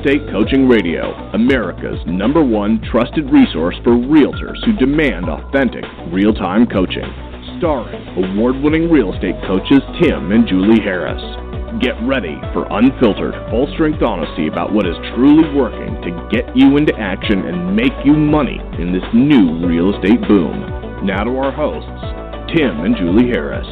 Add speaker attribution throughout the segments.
Speaker 1: Estate Coaching Radio, America's #1 trusted resource for realtors who demand authentic, real-time coaching. Starring award-winning real estate coaches Tim and Julie Harris. Get ready for unfiltered, full-strength honesty about what is truly working to get you into action and make you money in this new real estate boom. Now to our hosts, Tim and Julie Harris.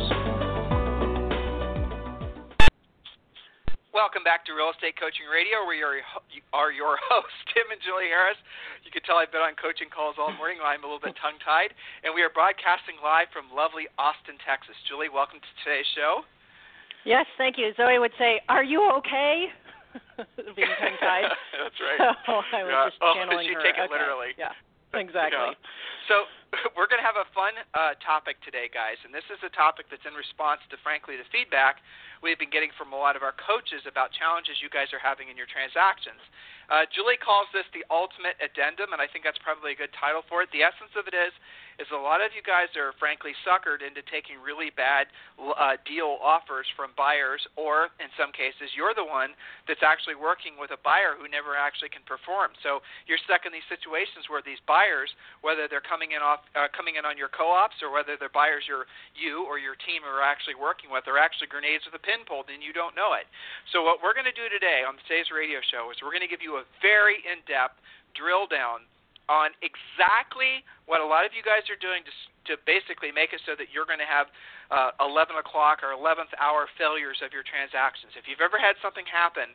Speaker 2: Welcome back to Real Estate Coaching Radio. We are your hosts, Tim and Julie Harris. You can tell I've been on coaching calls all morning. I'm a little bit tongue-tied. And we are broadcasting live from lovely Austin, Texas. Julie, welcome to today's show.
Speaker 3: Yes, thank you. Zoe would say, "Are you okay?" Being tongue-tied.
Speaker 2: That's right.
Speaker 3: So I was just channeling her.
Speaker 2: She'd take it literally.
Speaker 3: Yeah, exactly.
Speaker 2: Yeah. So we're going to have a fun topic today, guys. And this is a topic that's in response to, frankly, the feedback we've been getting from a lot of our coaches about challenges you guys are having in your transactions. Julie calls this the ultimate addendum, and I think that's probably a good title for it. The essence of it is a lot of you guys are frankly suckered into taking really bad deal offers from buyers, or in some cases you're the one that's actually working with a buyer who never actually can perform. So you're stuck in these situations where these buyers, whether they're coming in on your co-ops or whether they're buyers you or your team are actually working with, are actually grenades with a pin pulled and you don't know it. So what we're going to do today on today's radio show is we're going to give you a very in-depth drill down on exactly what a lot of you guys are doing to basically make it so that you're going to have 11 o'clock or 11th hour failures of your transactions. If you've ever had something happen,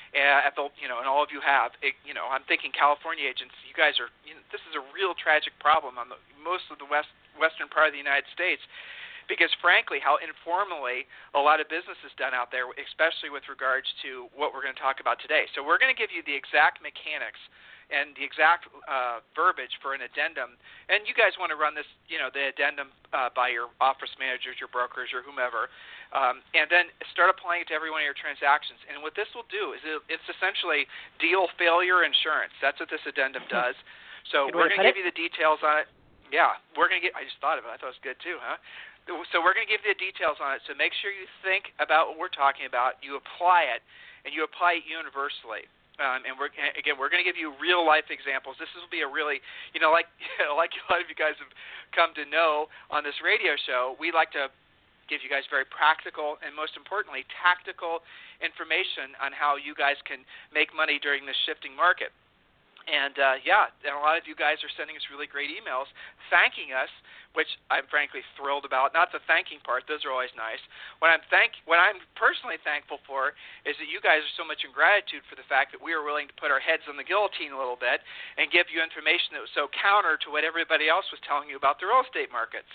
Speaker 2: and all of you have, I'm thinking California agents, you guys are, this is a real tragic problem on most of the western part of the United States, because frankly, how informally a lot of business is done out there, especially with regards to what we're going to talk about today. So we're going to give you the exact mechanics and the exact verbiage for an addendum. And you guys want to run this, the addendum by your office managers, your brokers, or whomever, and then start applying it to every one of your transactions. And what this will do is it's essentially deal failure insurance. That's what this addendum does. So we're going to give you the details on it. Yeah, we're going to I just thought of it. I thought it was good too, huh? So we're going to give you the details on it. So make sure you think about what we're talking about, you apply it, and you apply it universally. And we're going to give you real-life examples. This will be a really, like a lot of you guys have come to know on this radio show, we like to give you guys very practical and, most importantly, tactical information on how you guys can make money during this shifting market. And, and a lot of you guys are sending us really great emails thanking us, which I'm frankly thrilled about. Not the thanking part; those are always nice. What I'm personally thankful for is that you guys are so much in gratitude for the fact that we are willing to put our heads on the guillotine a little bit and give you information that was so counter to what everybody else was telling you about the real estate markets.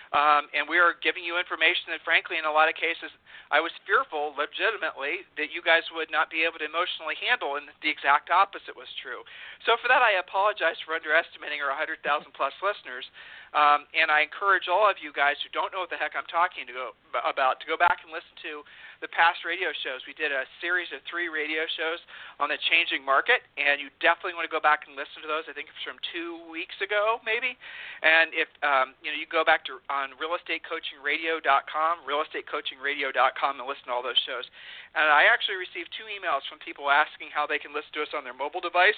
Speaker 2: And we are giving you information that, frankly, in a lot of cases, I was fearful, legitimately, that you guys would not be able to emotionally handle, and the exact opposite was true. So for that, I apologize for underestimating our 100,000-plus listeners, and I encourage all of you guys who don't know what the heck I'm talking about to go back and listen to the past radio shows. We did a series of 3 radio shows on the changing market, and you definitely want to go back and listen to those. I think it's from 2 weeks ago, maybe. And if you go back to on realestatecoachingradio.com, realestatecoachingradio.com, and listen to all those shows. And I actually received 2 emails from people asking how they can listen to us on their mobile device.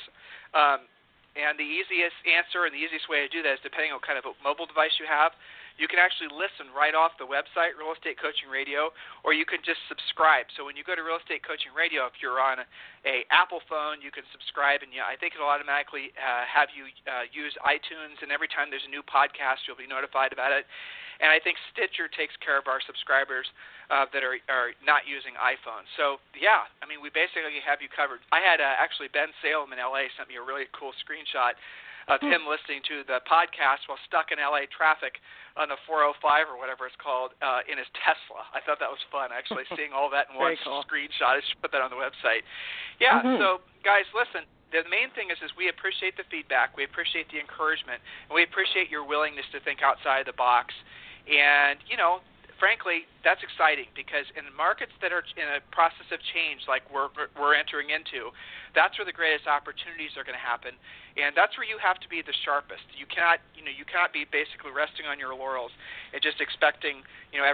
Speaker 2: And the easiest answer and the easiest way to do that is depending on what kind of a mobile device you have. You can actually listen right off the website, Real Estate Coaching Radio, or you can just subscribe. So when you go to Real Estate Coaching Radio, if you're on a Apple phone, you can subscribe, and I think it'll automatically have you use iTunes, and every time there's a new podcast, you'll be notified about it. And I think Stitcher takes care of our subscribers that are not using iPhones. So, yeah, I mean, we basically have you covered. I had actually Ben Salem in L.A. sent me a really cool screenshot of him listening to the podcast while stuck in L.A. traffic on the 405 or whatever it's called in his Tesla. I thought that was fun, actually, seeing all that in one screenshot. I should put that on the website. Yeah, So, guys, listen. The main thing is we appreciate the feedback, we appreciate the encouragement, and we appreciate your willingness to think outside the box. And, frankly, that's exciting because in markets that are in a process of change like we're entering into, that's where the greatest opportunities are going to happen, and that's where you have to be the sharpest. You cannot be basically resting on your laurels and just expecting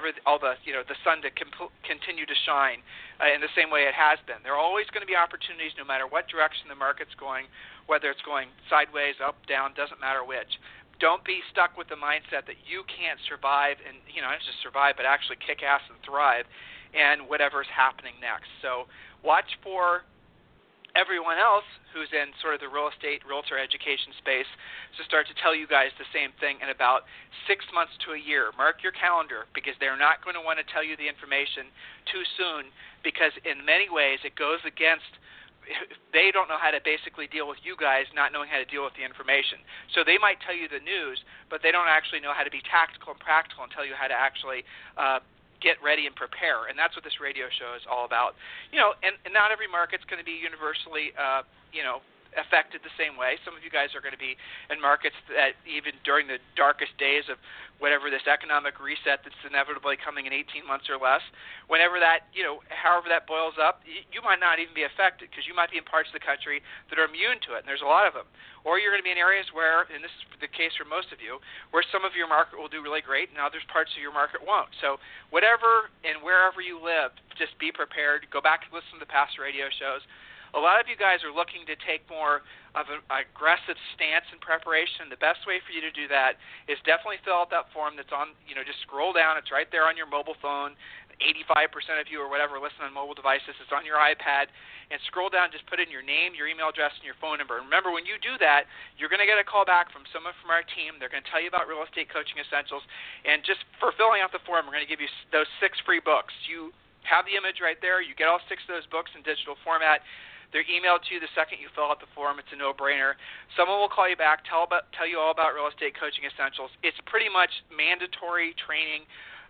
Speaker 2: the sun to continue to shine in the same way it has been. There are always going to be opportunities no matter what direction the market's going, whether it's going sideways, up, down, doesn't matter which. Don't be stuck with the mindset that you can't survive and, not just survive, but actually kick ass and thrive and whatever's happening next. So watch for everyone else who's in sort of the real estate, realtor education space to start to tell you guys the same thing in about 6 months to a year. Mark your calendar because they're not going to want to tell you the information too soon because in many ways it goes against they don't know how to basically deal with you guys not knowing how to deal with the information. So they might tell you the news, but they don't actually know how to be tactical and practical and tell you how to actually get ready and prepare. And that's what this radio show is all about. And not every market's going to be universally, affected the same way. Some of you guys are going to be in markets that even during the darkest days of whatever this economic reset that's inevitably coming in 18 months or less, whenever that, however that boils up, you might not even be affected because you might be in parts of the country that are immune to it, and there's a lot of them. Or you're going to be in areas where, and this is the case for most of you, where some of your market will do really great and others parts of your market won't. So whatever and wherever you live, just be prepared. Go back and listen to the past radio shows. A lot of you guys are looking to take more of an aggressive stance in preparation. The best way for you to do that is definitely fill out that form that's on, just scroll down. It's right there on your mobile phone. 85% of you or whatever listen on mobile devices. It's on your iPad. And scroll down, just put in your name, your email address, and your phone number. And remember, when you do that, you're going to get a call back from someone from our team. They're going to tell you about Real Estate Coaching Essentials. And just for filling out the form, we're going to give you those 6 free books. You have the image right there. You get all 6 of those books in digital format. They're emailed to you the second you fill out the form. It's a no-brainer. Someone will call you back, tell you all about Real Estate Coaching Essentials. It's pretty much mandatory training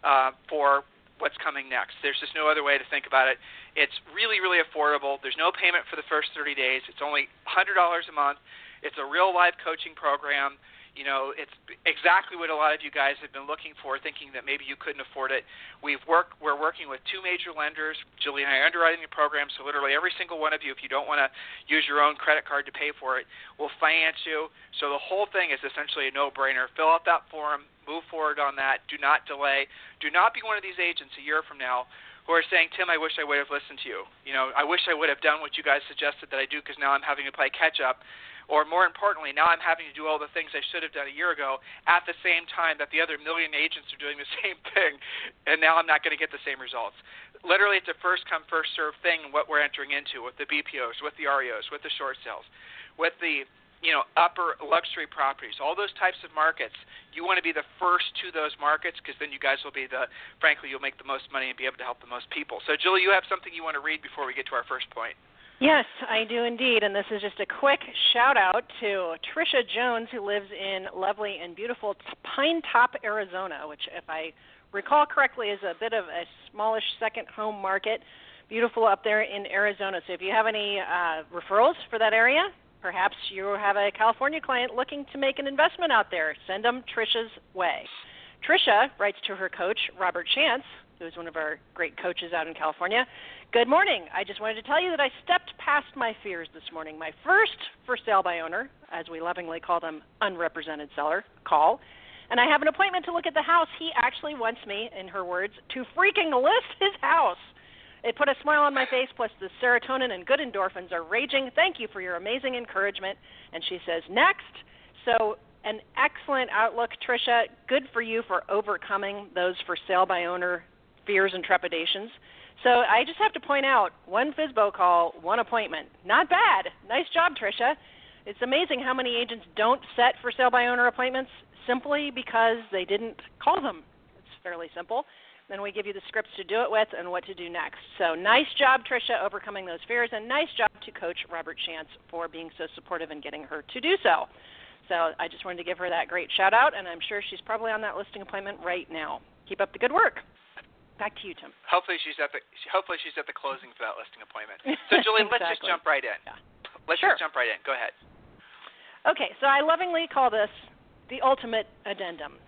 Speaker 2: for what's coming next. There's just no other way to think about it. It's really, really affordable. There's no payment for the first 30 days. It's only $100 a month. It's a real live coaching program. It's exactly what a lot of you guys have been looking for, thinking that maybe you couldn't afford it. We're working with 2 major lenders. Julie and I are underwriting the program, so literally every single one of you, if you don't want to use your own credit card to pay for it, will finance you. So the whole thing is essentially a no-brainer. Fill out that form. Move forward on that. Do not delay. Do not be one of these agents a year from now who are saying, Tim, I wish I would have listened to you. I wish I would have done what you guys suggested that I do because now I'm having to play catch-up. Or more importantly, now I'm having to do all the things I should have done a year ago at the same time that the other million agents are doing the same thing, and now I'm not going to get the same results. Literally, it's a first-come, first-served thing what we're entering into with the BPOs, with the REOs, with the short sales, with the upper luxury properties, all those types of markets. You want to be the first to those markets because then you guys will be frankly, you'll make the most money and be able to help the most people. So, Julie, you have something you want to read before we get to our first point.
Speaker 3: Yes, I do indeed, and this is just a quick shout-out to Tricia Jones, who lives in lovely and beautiful Pine Top, Arizona, which, if I recall correctly, is a bit of a smallish second home market. Beautiful up there in Arizona. So if you have any referrals for that area, perhaps you have a California client looking to make an investment out there, send them Tricia's way. Tricia writes to her coach, Robert Chance, who is one of our great coaches out in California. Good morning. I just wanted to tell you that I stepped past my fears this morning. My first for sale by owner, as we lovingly call them, unrepresented seller, call. And I have an appointment to look at the house. He actually wants me, in her words, to freaking list his house. It put a smile on my face, plus the serotonin and good endorphins are raging. Thank you for your amazing encouragement. And she says, next. So an excellent outlook, Tricia. Good for you for overcoming those for sale by owner fears and trepidations. So I just have to point out, 1 FSBO call, 1 appointment. Not bad. Nice job, Tricia. It's amazing how many agents don't set for sale by owner appointments simply because they didn't call them. It's fairly simple. Then we give you the scripts to do it with and what to do next. So nice job, Tricia, overcoming those fears, and nice job to Coach Robert Chance for being so supportive and getting her to do so. So I just wanted to give her that great shout-out, and I'm sure she's probably on that listing appointment right now. Keep up the good work. Back to you, Tim.
Speaker 2: Hopefully she's at the closing for that listing appointment. So, Julie,
Speaker 3: exactly.
Speaker 2: Let's just jump right in.
Speaker 3: Yeah.
Speaker 2: Let's just jump right in. Go ahead.
Speaker 3: Okay, so I lovingly call this the ultimate addendum.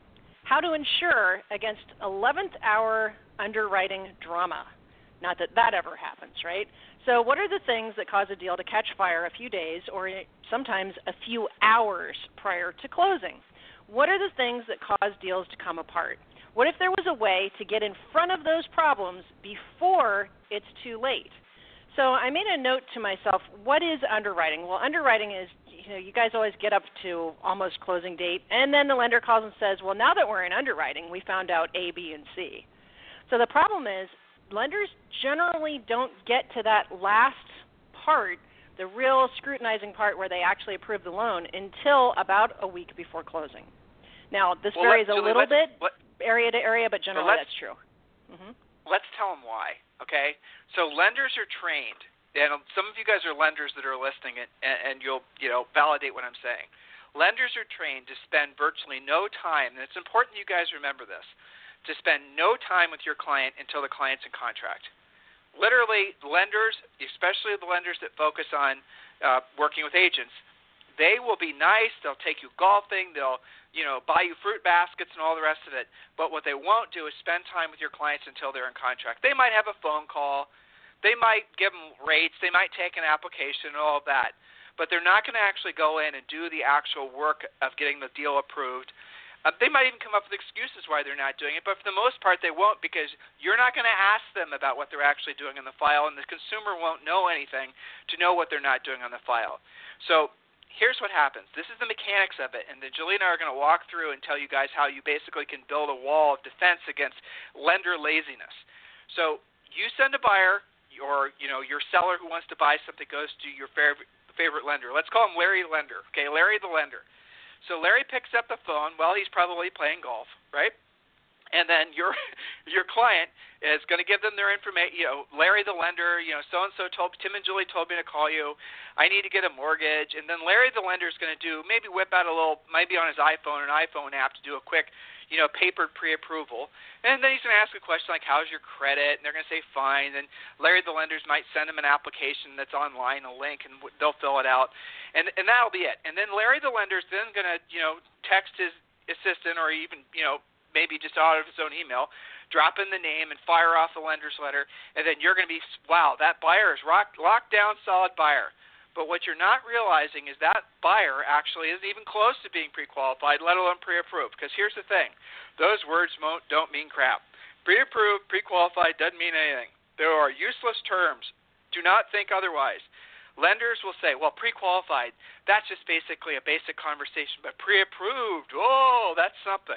Speaker 3: how to insure against 11th hour underwriting drama. Not that that ever happens, right? So what are the things that cause a deal to catch fire a few days or sometimes a few hours prior to closing? What are the things that cause deals to come apart? What if there was a way to get in front of those problems before it's too late? So I made a note to myself, what is underwriting? Well, underwriting is, you guys always get up to almost closing date, and then the lender calls and says, well, now that we're in underwriting, we found out A, B, and C. So the problem is lenders generally don't get to that last part, the real scrutinizing part where they actually approve the loan, until about a week before closing. Now, this varies a little bit area to area, but generally that's true. Mm-hmm.
Speaker 2: Let's tell them why, okay? So lenders are trained, and some of you guys are lenders that are listening, and you'll validate what I'm saying. Lenders are trained to spend virtually no time, and it's important you guys remember this, to spend no time with your client until the client's in contract. Literally, lenders, especially the lenders that focus on working with agents, they will be nice, they'll take you golfing, they'll buy you fruit baskets and all the rest of it. But what they won't do is spend time with your clients until they're in contract. They might have a phone call. They might give them rates. They might take an application and all of that. But they're not going to actually go in and do the actual work of getting the deal approved. They might even come up with excuses why they're not doing it. But for the most part, they won't, because you're not going to ask them about what they're actually doing in the file, and the consumer won't know anything to know what they're not doing on the file. So here's what happens. This is the mechanics of it, and then Julie and I are going to walk through and tell you guys how you basically can build a wall of defense against lender laziness. So you send a buyer, or your seller who wants to buy something goes to your favorite lender. Let's call him Larry the lender. Okay, Larry the lender. So Larry picks up the phone. Well, he's probably playing golf, right? And then your client is going to give them their information. Larry the lender, so-and-so Tim and Julie told me to call you. I need to get a mortgage. And then Larry the lender is going to maybe whip out maybe on his iPhone, an iPhone app to do a quick, papered pre-approval. And then he's going to ask a question like, how's your credit? And they're going to say, fine. And Larry the lenders might send him an application that's online, a link, and they'll fill it out. And that'll be it. And then Larry the lender is then going to, text his assistant, or even, maybe just out of his own email, drop in the name and fire off the lender's letter, and then you're going to be, wow, that buyer is locked down, solid buyer. But what you're not realizing is that buyer actually isn't even close to being pre-qualified, let alone pre-approved. Because here's the thing. Those words don't mean crap. Pre-approved, pre-qualified doesn't mean anything. There are useless terms. Do not think otherwise. Lenders will say, well, pre-qualified, that's just basically a basic conversation. But pre-approved, oh, that's something.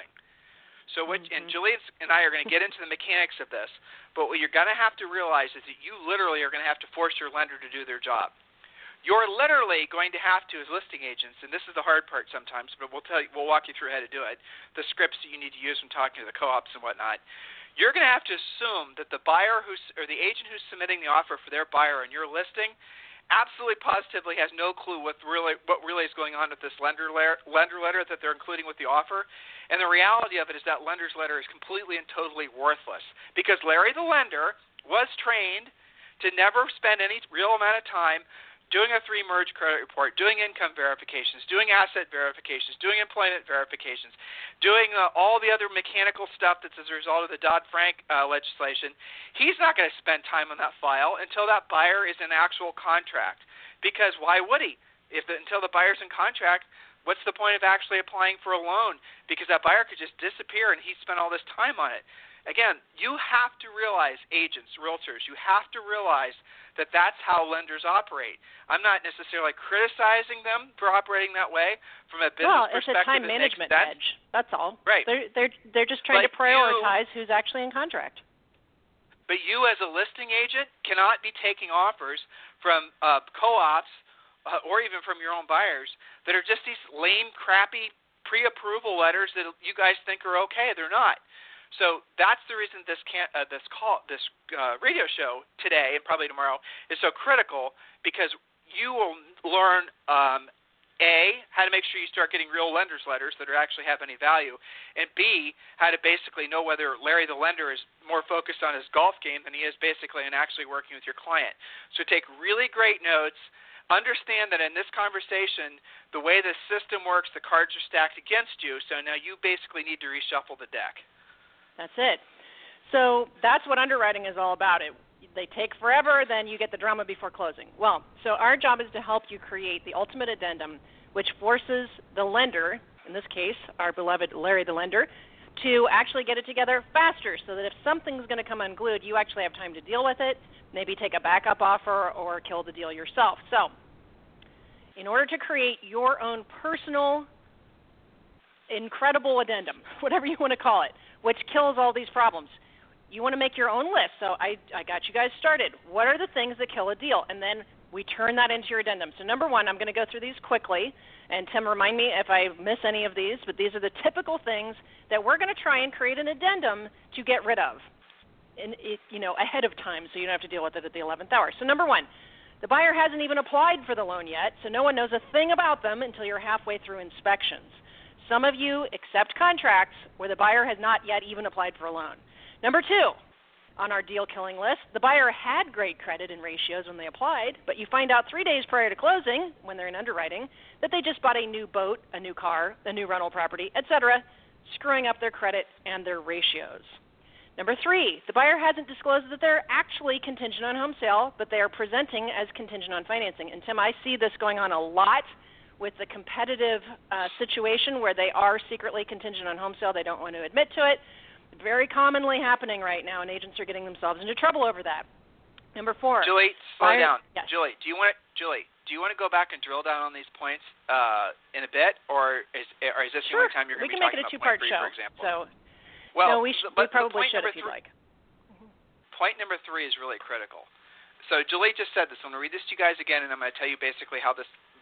Speaker 2: So and Julie and I are going to get into the mechanics of this, but what you're going to have to realize is that you literally are going to have to force your lender to do their job. You're literally going to have to, as listing agents, and this is the hard part sometimes, but we'll walk you through how to do it, the scripts that you need to use when talking to the co-ops and whatnot. You're going to have to assume that the buyer or the agent who's submitting the offer for their buyer on your listing absolutely positively has no clue what really is going on with this lender letter that they're including with the offer. And the reality of it is that lender's letter is completely and totally worthless, because Larry the lender was trained to never spend any real amount of time doing a 3-merge credit report, doing income verifications, doing asset verifications, doing employment verifications, doing all the other mechanical stuff that's as a result of the Dodd-Frank legislation. He's not going to spend time on that file until that buyer is in actual contract, because why would he? Until the buyer's in contract, what's the point of actually applying for a loan? Because that buyer could just disappear and he spent all this time on it. Again, you have to realize, agents, realtors, you have to realize that that's how lenders operate. I'm not necessarily criticizing them for operating that way from a business perspective.
Speaker 3: Well, it's a time management edge. That's all.
Speaker 2: Right.
Speaker 3: They're just trying to prioritize who's actually in contract.
Speaker 2: But you, as a listing agent, cannot be taking offers from co-ops or even from your own buyers that are just these lame, crappy pre-approval letters that you guys think are okay. They're not. So that's the reason this radio show today and probably tomorrow is so critical, because you will learn how to make sure you start getting real lender's letters that actually have any value, and B, how to basically know whether Larry the lender is more focused on his golf game than he is basically in actually working with your client. So take really great notes. Understand that in this conversation, the way the system works, the cards are stacked against you, so now you basically need to reshuffle the deck.
Speaker 3: That's it. So that's what underwriting is all about. They take forever, then you get the drama before closing. Well, so our job is to help you create the ultimate addendum, which forces the lender, in this case, our beloved Larry the lender, to actually get it together faster so that if something's going to come unglued, you actually have time to deal with it, maybe take a backup offer or kill the deal yourself. So in order to create your own personal, incredible addendum, whatever you want to call it, which kills all these problems, you want to make your own list. So I got you guys started. What are the things that kill a deal? And then we turn that into your addendum. So number one, I'm going to go through these quickly, and Tim, remind me if I miss any of these, but these are the typical things that we're going to try and create an addendum to get rid of ahead of time so you don't have to deal with it at the 11th hour. So number one, the buyer hasn't even applied for the loan yet, so no one knows a thing about them until you're halfway through inspections. Some of you accept contracts where the buyer has not yet even applied for a loan. Number two, on our deal-killing list, the buyer had great credit and ratios when they applied, but you find out 3 days prior to closing, when they're in underwriting, that they just bought a new boat, a new car, a new rental property, etc., screwing up their credit and their ratios. Number three, the buyer hasn't disclosed that they're actually contingent on home sale, but they are presenting as contingent on financing. And Tim, I see this going on a lot with the competitive situation where they are secretly contingent on home sale. They don't want to admit to it. Very commonly happening right now, and agents are getting themselves into trouble over that. Number four.
Speaker 2: Julie, slow down.
Speaker 3: Yes.
Speaker 2: Julie, do you want to go back and drill down on these points in a bit, or is this the only time you're going to be talking about
Speaker 3: point 3,
Speaker 2: for example?
Speaker 3: So,
Speaker 2: well,
Speaker 3: no, we probably should if you'd like.
Speaker 2: Point number 3 is really critical. So Julie just said this. I'm going to read this to you guys again, and I'm going to tell you basically how this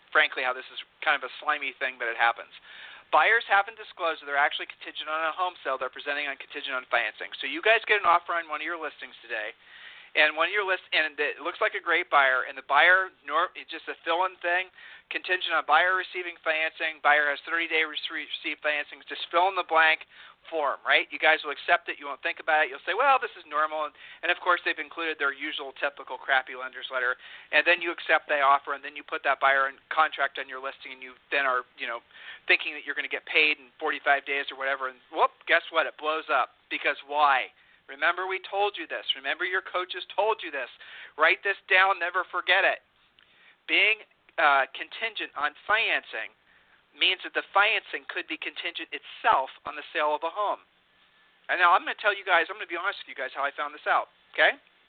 Speaker 2: is kind of a slimy thing, but it happens. Buyers haven't disclosed that they're actually contingent on a home sale. They're presenting on contingent on financing. So you guys get an offer on one of your listings today, and it looks like a great buyer, and the buyer, it's just a fill-in thing, contingent on buyer receiving financing. Buyer has 30-day receive financing. Just fill in the blank form, right? You guys will accept it. You won't think about it. You'll say, well, this is normal. And of course, they've included their usual typical crappy lender's letter. And then you accept the offer, and then you put that buyer in contract on your listing, and you then are, thinking that you're going to get paid in 45 days or whatever. And whoop, guess what? It blows up. Because why? Remember, we told you this. Remember, your coaches told you this. Write this down. Never forget it. Being contingent on financing means that the financing could be contingent itself on the sale of a home. And now I'm going to tell you guys, I'm going to be honest with you guys how I found this out, okay?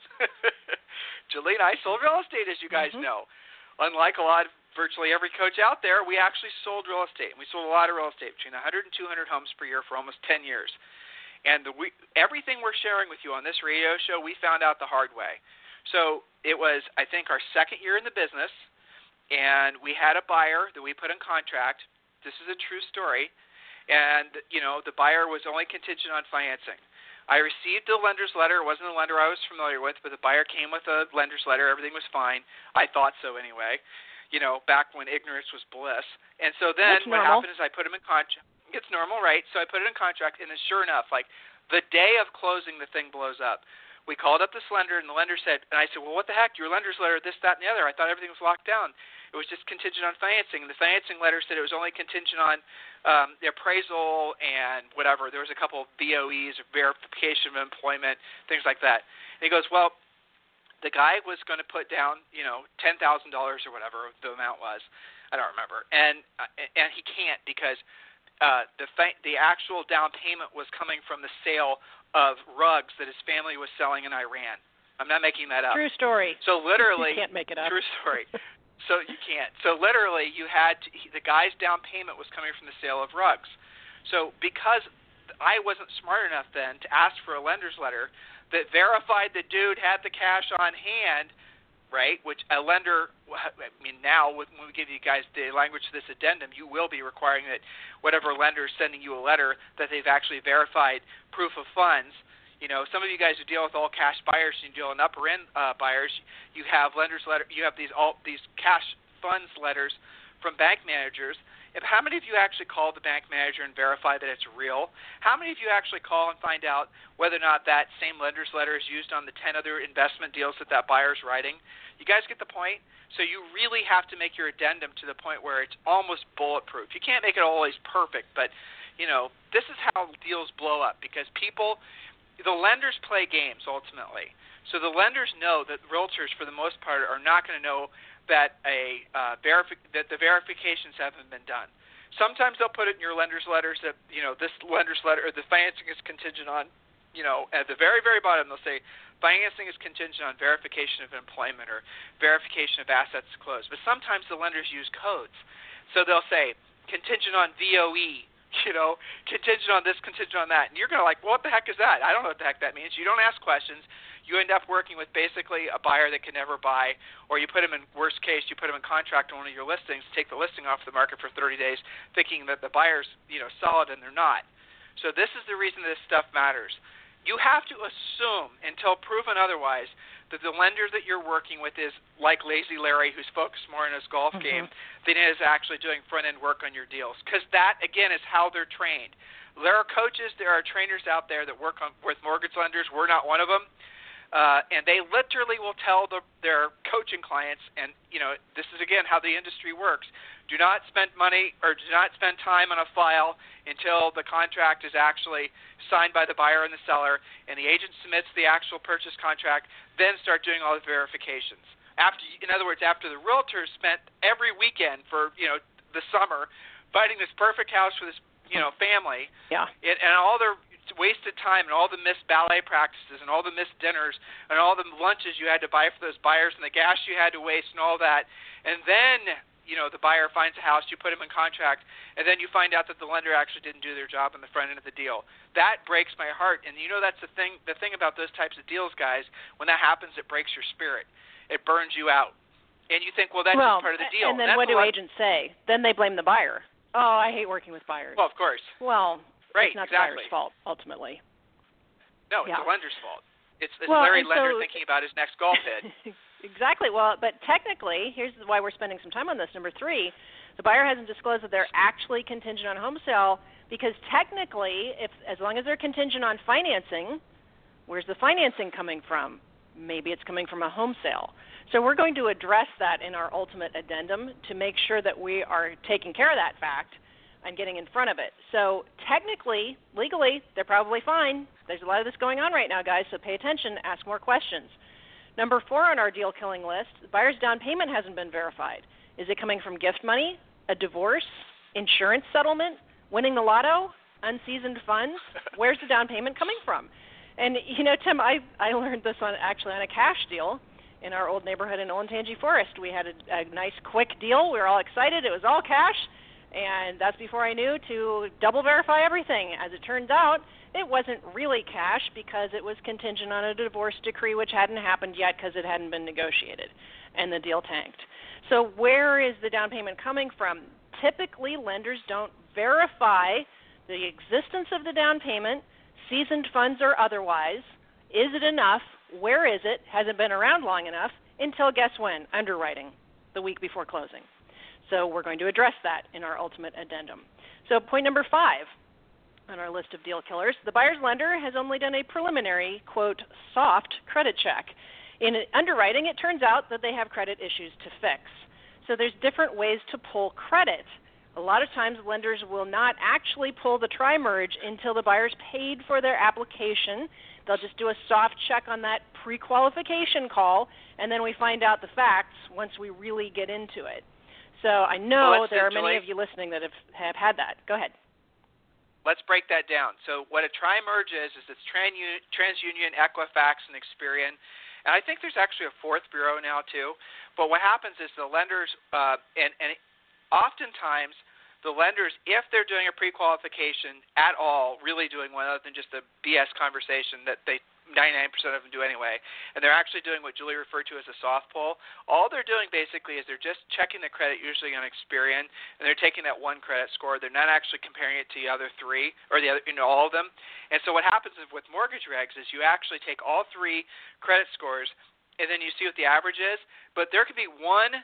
Speaker 2: Julie and I sold real estate, as you guys know. Unlike virtually every coach out there, we actually sold real estate. We sold a lot of real estate, between 100 and 200 homes per year for almost 10 years. And everything we're sharing with you on this radio show, we found out the hard way. So it was, I think, our second year in the business, and we had a buyer that we put in contract. This is a true story. And, the buyer was only contingent on financing. I received a lender's letter. It wasn't a lender I was familiar with, but the buyer came with a lender's letter. Everything was fine. I thought so anyway, back when ignorance was bliss. And so then what happened is I put him in contract. It's normal, right? So I put it in contract, and then sure enough, like the day of closing, the thing blows up. We called up this lender, and the lender said, and I said, well, what the heck? Your lender's letter, this, that, and the other. I thought everything was locked down. It was just contingent on financing. And the financing letter said it was only contingent on the appraisal and whatever. There was a couple of VOEs, verification of employment, things like that. And he goes, well, the guy was going to put down, $10,000 or whatever the amount was. I don't remember. And he can't because the actual down payment was coming from the sale of rugs that his family was selling in Iran. I'm not making that up.
Speaker 3: True story.
Speaker 2: So literally,
Speaker 3: you can't make it up.
Speaker 2: True story. So you can't. So literally, the guy's down payment was coming from the sale of rugs. So because I wasn't smart enough then to ask for a lender's letter that verified the dude had the cash on hand, right, which a lender, now when we give you guys the language of this addendum, you will be requiring that whatever lender is sending you a letter that they've actually verified proof of funds. Some of you guys who deal with all cash buyers and you deal in upper end buyers, you have lender's letter, you have these cash funds letters from bank managers, how many of you actually call the bank manager and verify that it's real? How many of you actually call and find out whether or not that same lender's letter is used on the 10 other investment deals that buyer's writing? You guys get the point? So you really have to make your addendum to the point where it's almost bulletproof. You can't make it always perfect, but, this is how deals blow up because the lenders play games ultimately. So the lenders know that realtors, for the most part, are not going to know that that the verifications haven't been done. Sometimes they'll put it in your lender's letters that this lender's letter or the financing is contingent on at the very, very bottom they'll say financing is contingent on verification of employment or verification of assets closed. But sometimes the lenders use codes, so they'll say contingent on VOE. Contingent on this, contingent on that, and you're going to well, what the heck is that? I don't know what the heck that means. You don't ask questions. You end up working with basically a buyer that can never buy, or you put them in, worst case, you put them in contract on one of your listings, take the listing off the market for 30 days, thinking that the buyer's, solid, and they're not. So this is the reason this stuff matters. You have to assume, until proven otherwise, that the lender that you're working with is like Lazy Larry, who's focused more on his golf game than is actually doing front-end work on your deals, because that, again, is how they're trained. There are coaches, there are trainers out there that work with mortgage lenders. We're not one of them. And they literally will tell their coaching clients, and this is again how the industry works. Do not spend money or do not spend time on a file until the contract is actually signed by the buyer and the seller, and the agent submits the actual purchase contract. Then start doing all the verifications. In other words, after the realtor spent every weekend for the summer finding this perfect house for this family, and all their wasted time and all the missed ballet practices and all the missed dinners and all the lunches you had to buy for those buyers and the gas you had to waste and all that. And then, the buyer finds a house, you put them in contract, and then you find out that the lender actually didn't do their job on the front end of the deal. That breaks my heart. And that's the thing about those types of deals, guys. When that happens, it breaks your spirit. It burns you out. And you think, that's just part of the deal.
Speaker 3: And then what do agents say? Then they blame the buyer. Oh, I hate working with buyers.
Speaker 2: Well, of course.
Speaker 3: Well,
Speaker 2: right,
Speaker 3: it's not
Speaker 2: exactly.
Speaker 3: the buyer's fault, ultimately.
Speaker 2: No, it's the lender's fault. It's Larry Lender thinking about his next golf hit.
Speaker 3: Exactly. Well, but technically, here's why we're spending some time on this. Number 3, the buyer hasn't disclosed that they're actually contingent on home sale because technically, as long as they're contingent on financing, where's the financing coming from? Maybe it's coming from a home sale. So we're going to address that in our ultimate addendum to make sure that we are taking care of that fact and getting in front of it. So technically, legally, they're probably fine. There's a lot of this going on right now, guys, so pay attention, ask more questions. Number 4 on our deal killing list, the buyer's down payment hasn't been verified. Is it coming from gift money, a divorce, insurance settlement, winning the lotto, unseasoned funds? Where's the down payment coming from? And, Tim, I learned this on a cash deal in our old neighborhood in Olentangy Forest. We had a nice, quick deal. We were all excited. It was all cash. And that's before I knew to double verify everything. As it turns out, it wasn't really cash because it was contingent on a divorce decree, which hadn't happened yet because it hadn't been negotiated, and the deal tanked. So where is the down payment coming from? Typically, lenders don't verify the existence of the down payment, seasoned funds or otherwise. Is it enough? Where is it? Hasn't been around long enough until, guess when? Underwriting, the week before closing. So we're going to address that in our ultimate addendum. So point number 5 on our list of deal killers, the buyer's lender has only done a preliminary, quote, soft credit check. In underwriting, it turns out that they have credit issues to fix. So there's different ways to pull credit. A lot of times lenders will not actually pull the tri-merge until the buyer's paid for their application. They'll just do a soft check on that pre-qualification call, and then we find out the facts once we really get into it. So I know there are many of you listening that have had that. Go ahead.
Speaker 2: Let's break that down. So what a tri-merge is it's TransUnion, Equifax, and Experian. And I think there's actually a 4th bureau now too. But what happens is the lenders, and oftentimes the lenders, if they're doing a pre-qualification at all, really doing one other than just a BS conversation that they 99% of them do anyway, and they're actually doing what Julie referred to as a soft pull. All they're doing basically is they're just checking the credit, usually on Experian, and they're taking that one credit score. They're not actually comparing it to the other 3 or the other, all of them. And so what happens is with mortgage regs is you actually take all 3 credit scores, and then you see what the average is. But there could be one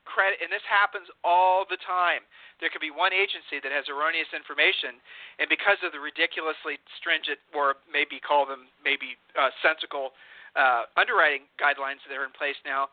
Speaker 2: credit, and this happens all the time. There could be one agency that has erroneous information, and because of the ridiculously stringent, or maybe call them sensical underwriting guidelines that are in place now,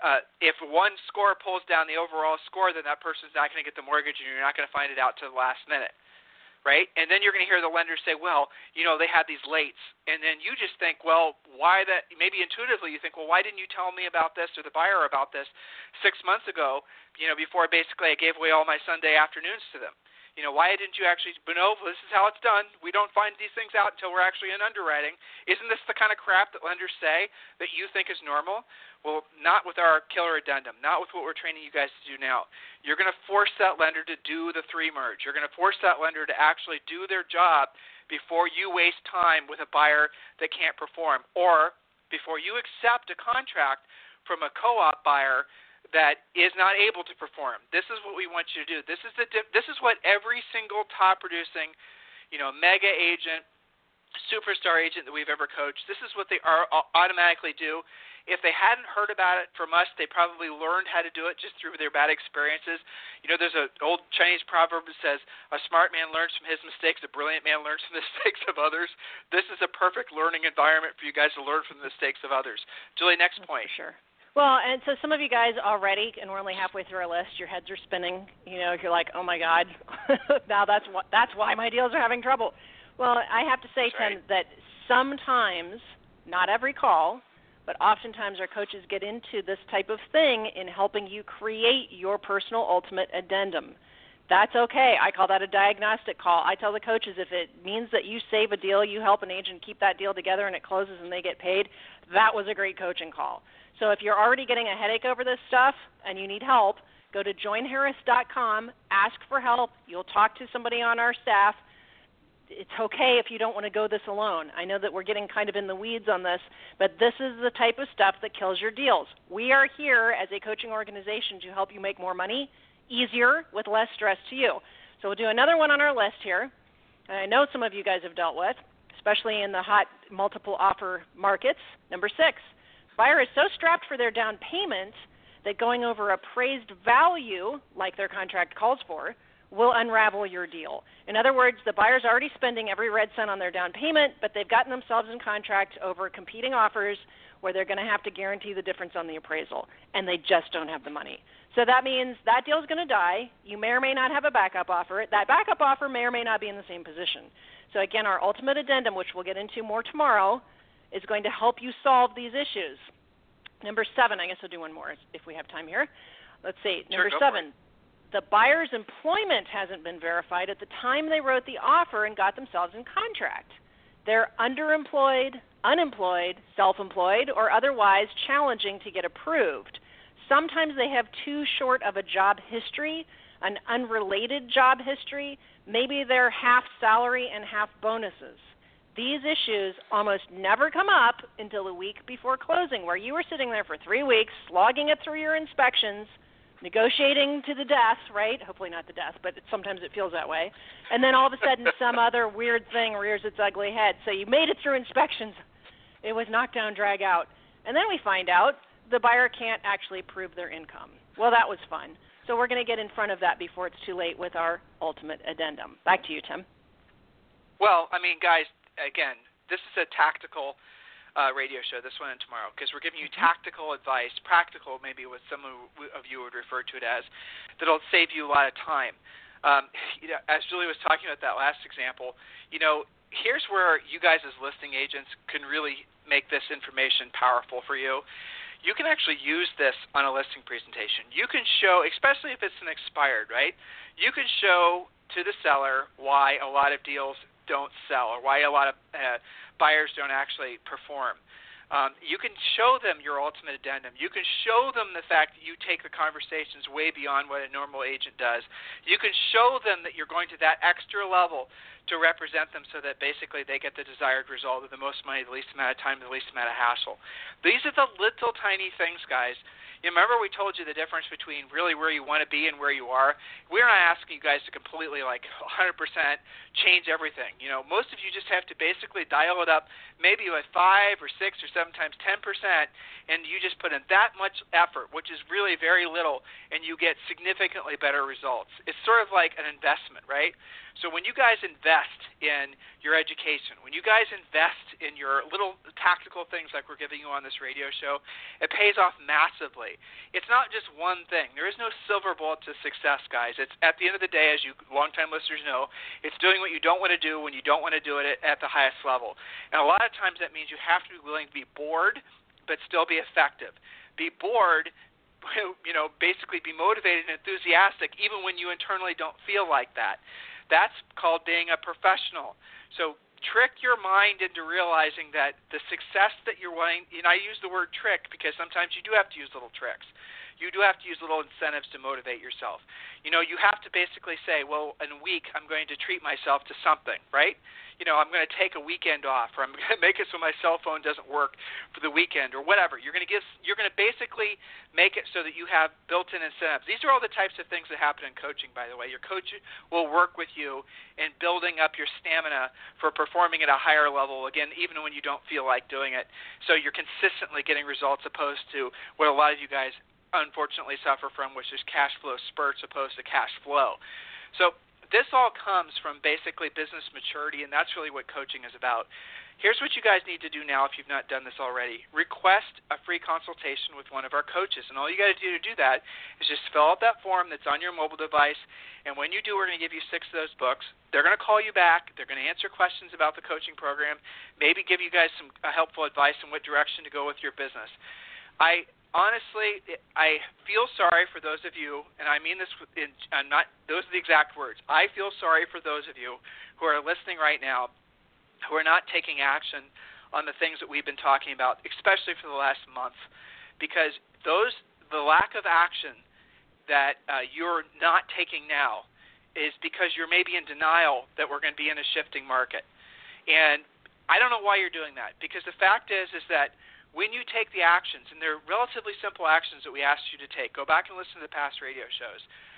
Speaker 2: if one score pulls down the overall score, then that person's not going to get the mortgage, and you're not going to find it out to the last minute, right? And then you're going to hear the lender say, well, they had these lates. And then you just think, well, why that? Maybe intuitively you think, well, why didn't you tell me about this or the buyer about this 6 months ago, before basically I gave away all my Sunday afternoons to them? Why didn't you actually, this is how it's done. We don't find these things out until we're actually in underwriting. Isn't this the kind of crap that lenders say that you think is normal? Well, not with our killer addendum, not with what we're training you guys to do now. You're going to force that lender to do the 3 merge. You're going to force that lender to actually do their job before you waste time with a buyer that can't perform, or before you accept a contract from a co-op buyer that is not able to perform. This is what we want you to do. This is what every single top producing, mega agent, superstar agent that we've ever coached, this is what they automatically do. If they hadn't heard about it from us, they probably learned how to do it just through their bad experiences. There's an old Chinese proverb that says, a smart man learns from his mistakes, a brilliant man learns from the mistakes of others. This is a perfect learning environment for you guys to learn from the mistakes of others. Julie, next point.
Speaker 3: For sure. Well, and so some of you guys already, and we're only halfway through our list, your heads are spinning. You're like, oh my God, now that's why my deals are having trouble. Well, I have to say, Tim, that sometimes, not every call, but oftentimes our coaches get into this type of thing in helping you create your personal ultimate addendum. That's okay. I call that a diagnostic call. I tell the coaches, if it means that you save a deal, you help an agent keep that deal together and it closes and they get paid, that was a great coaching call. So if you're already getting a headache over this stuff and you need help, go to joinharris.com, ask for help. You'll talk to somebody on our staff. It's okay if you don't want to go this alone. I know that we're getting kind of in the weeds on this, but this is the type of stuff that kills your deals. We are here as a coaching organization to help you make more money easier with less stress to you. So we'll do another one on our list here. I know some of you guys have dealt with, especially in the hot multiple offer markets. Number 6, buyer is so strapped for their down payment that going over appraised value, like their contract calls for, will unravel your deal. In other words, the buyer's already spending every red cent on their down payment, but they've gotten themselves in contract over competing offers where they're going to have to guarantee the difference on the appraisal, and they just don't have the money. So that means that deal's going to die. You may or may not have a backup offer. That backup offer may or may not be in the same position. So again, our ultimate addendum, which we'll get into more tomorrow, is going to help you solve these issues. Number 7, I guess I'll do one more if we have time here. Let's see. Number 7, the buyer's employment hasn't been verified at the time they wrote the offer and got themselves in contract. They're underemployed, unemployed, self-employed, or otherwise challenging to get approved. Sometimes they have too short of a job history, an unrelated job history. Maybe they're half salary and half bonuses. These issues almost never come up until the week before closing, where you were sitting there for 3 weeks, slogging it through your inspections, negotiating to the death, right? Hopefully not the death, but sometimes it feels that way. And then all of a sudden some other weird thing rears its ugly head. So you made it through inspections. It was knock down, drag out. And then we find out the buyer can't actually prove their income. Well, that was fun. So we're going to get in front of that before it's too late with our ultimate addendum. Back to you, Tim.
Speaker 2: Well, I mean, guys, again, this is a tactical radio show, this one and tomorrow, because we're giving you tactical advice, practical maybe what some of you would refer to it as, that'll save you a lot of time. As Julie was talking about that last example, here's where you guys as listing agents can really make this information powerful for you. You can actually use this on a listing presentation. You can show, especially if it's an expired, right? You can show to the seller why a lot of deals don't sell or why a lot of buyers don't actually perform. You can show them your ultimate addendum. You can show them the fact that you take the conversations way beyond what a normal agent does. You can show them that you're going to that extra level to represent them so that basically they get the desired result of the most money, the least amount of time, the least amount of hassle. These are the little tiny things, guys. You remember we told you the difference between really where you want to be and where you are? We're not asking you guys to completely, 100% change everything. Most of you just have to basically dial it up maybe with 5 or 6 or 7 times 10%, and you just put in that much effort, which is really very little, and you get significantly better results. It's sort of like an investment, right? So when you guys invest in your education, when you guys invest in your little tactical things like we're giving you on this radio show, it pays off massively. It's not just one thing. There is no silver bullet to success, guys. It's at the end of the day, as you longtime listeners know, it's doing what you don't want to do when you don't want to do it at the highest level. And a lot of times that means you have to be willing to be bored but still be effective. Be bored, basically be motivated and enthusiastic even when you internally don't feel like that. That's called being a professional. So trick your mind into realizing that the success that you're wanting, and I use the word trick because sometimes you do have to use little tricks. You do have to use little incentives to motivate yourself. You have to basically say, well, in a week I'm going to treat myself to something, right? I'm going to take a weekend off, or I'm going to make it so my cell phone doesn't work for the weekend, or whatever. You're going to basically make it so that you have built-in incentives. These are all the types of things that happen in coaching, by the way. Your coach will work with you in building up your stamina for performing at a higher level, again, even when you don't feel like doing it. So you're consistently getting results opposed to what a lot of you guys unfortunately suffer from, which is cash flow spurts opposed to cash flow. So this all comes from basically business maturity, and that's really what coaching is about. Here's what you guys need to do now if you've not done this already. Request a free consultation with one of our coaches, and all you got to do that is just fill out that form that's on your mobile device, and when you do, we're going to give you 6 of those books. They're going to call you back. They're going to answer questions about the coaching program, maybe give you guys some helpful advice on what direction to go with your business. Honestly, I feel sorry for those of you, and I mean this those are the exact words. I feel sorry for those of you who are listening right now who are not taking action on the things that we've been talking about, especially for the last month, because the lack of action that you're not taking now is because you're maybe in denial that we're going to be in a shifting market. And I don't know why you're doing that, because the fact is that when you take the actions, and they're relatively simple actions that we asked you to take, go back and listen to the past radio shows,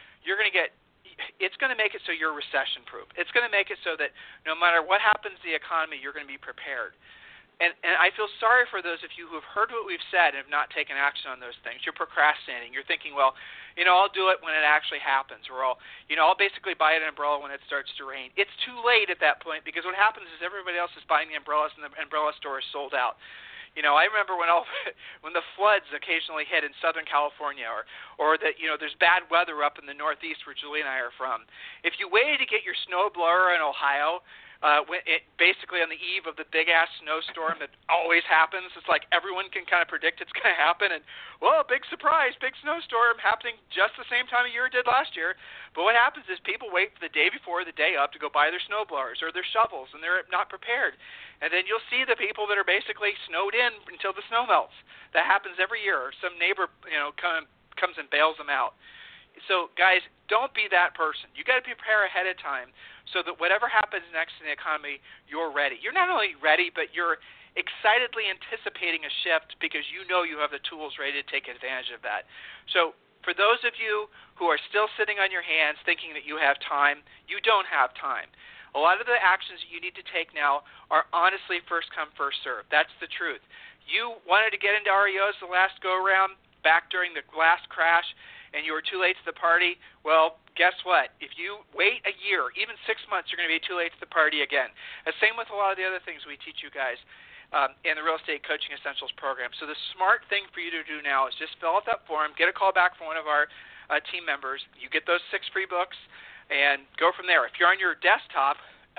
Speaker 2: it's going to make it so you're recession-proof. It's going to make it so that no matter what happens to the economy, you're going to be prepared. And I feel sorry for those of you who have heard what we've said and have not taken action on those things. You're procrastinating. You're thinking, well, I'll do it when it actually happens, or I'll basically buy an umbrella when it starts to rain. It's too late at that point, because what happens is everybody else is buying the umbrellas and the umbrella store is sold out. I remember when the floods occasionally hit in Southern California, or that there's bad weather up in the Northeast where Julie and I are from. If you waited to get your snowblower in Ohio, basically on the eve of the big-ass snowstorm that always happens, it's like everyone can kind of predict it's going to happen, and, well, big surprise, big snowstorm happening just the same time of year it did last year. But what happens is people wait for the day before, the day of, to go buy their snowblowers or their shovels, and they're not prepared. And then you'll see the people that are basically snowed in until the snow melts. That happens every year. Some neighbor, comes and bails them out. So, guys, don't be that person. You got to prepare ahead of time so that whatever happens next in the economy, you're ready. You're not only ready, but you're excitedly anticipating a shift because you know you have the tools ready to take advantage of that. So, for those of you who are still sitting on your hands thinking that you have time, you don't have time. A lot of the actions that you need to take now are honestly first come, first serve. That's the truth. You wanted to get into REOs the last go-around back during the last crash, and you were too late to the party. Well, guess what? If you wait a year, even 6 months, you're going to be too late to the party again. The same with a lot of the other things we teach you guys in the Real Estate Coaching Essentials program. So the smart thing for you to do now is just fill out that form, get a call back from one of our team members. You get those 6 free books, and go from there. If you're on your desktop,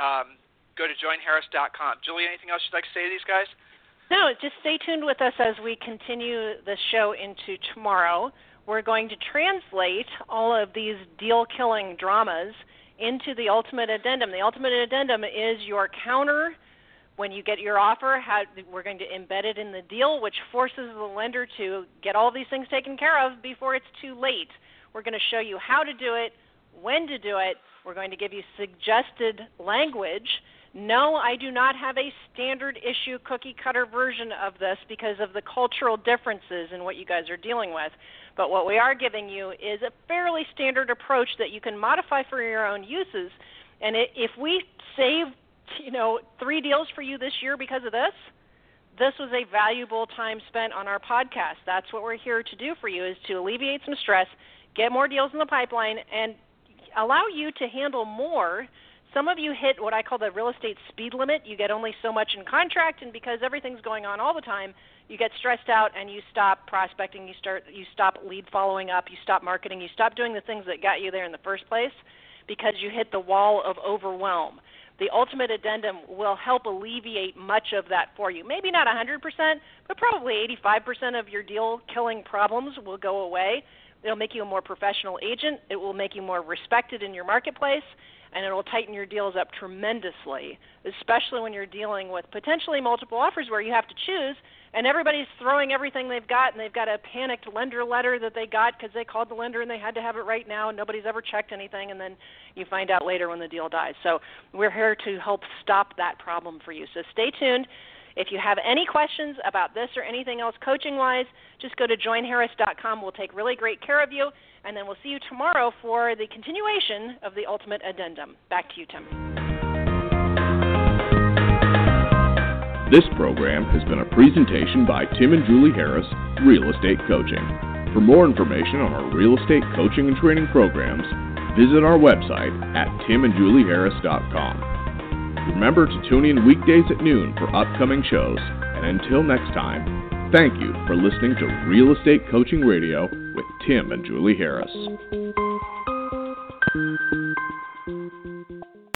Speaker 2: go to joinharris.com. Julie, anything else you'd like to say to these guys?
Speaker 3: No, just stay tuned with us as we continue the show into tomorrow. We're going to translate all of these deal-killing dramas into the Ultimate Addendum. The Ultimate Addendum is your counter when you get your offer. We're going to embed it in the deal, which forces the lender to get all these things taken care of before it's too late. We're going to show you how to do it, when to do it. We're going to give you suggested language. No, I do not have a standard issue cookie cutter version of this because of the cultural differences in what you guys are dealing with. But what we are giving you is a fairly standard approach that you can modify for your own uses. And if we save, 3 deals for you this year because of this, this was a valuable time spent on our podcast. That's what we're here to do for you, is to alleviate some stress, get more deals in the pipeline, and allow you to handle more. Some of you hit what I call the real estate speed limit. You get only so much in contract, and because everything's going on all the time, you get stressed out and you stop prospecting, you stop lead following up, you stop marketing, you stop doing the things that got you there in the first place because you hit the wall of overwhelm. The Ultimate Addendum will help alleviate much of that for you. Maybe not 100%, but probably 85% of your deal-killing problems will go away. It'll make you a more professional agent. It will make you more respected in your marketplace, and it will tighten your deals up tremendously, especially when you're dealing with potentially multiple offers where you have to choose, and everybody's throwing everything they've got, and they've got a panicked lender letter that they got because they called the lender and they had to have it right now, and nobody's ever checked anything, and then you find out later when the deal dies. So we're here to help stop that problem for you. So stay tuned. If you have any questions about this or anything else coaching-wise, just go to joinharris.com. We'll take really great care of you, and then we'll see you tomorrow for the continuation of the Ultimate Addendum. Back to you, Tim.
Speaker 1: This program has been a presentation by Tim and Julie Harris, Real Estate Coaching. For more information on our real estate coaching and training programs, visit our website at timandjulieharris.com. Remember to tune in weekdays at noon for upcoming shows, and until next time, thank you for listening to Real Estate Coaching Radio with Tim and Julie Harris.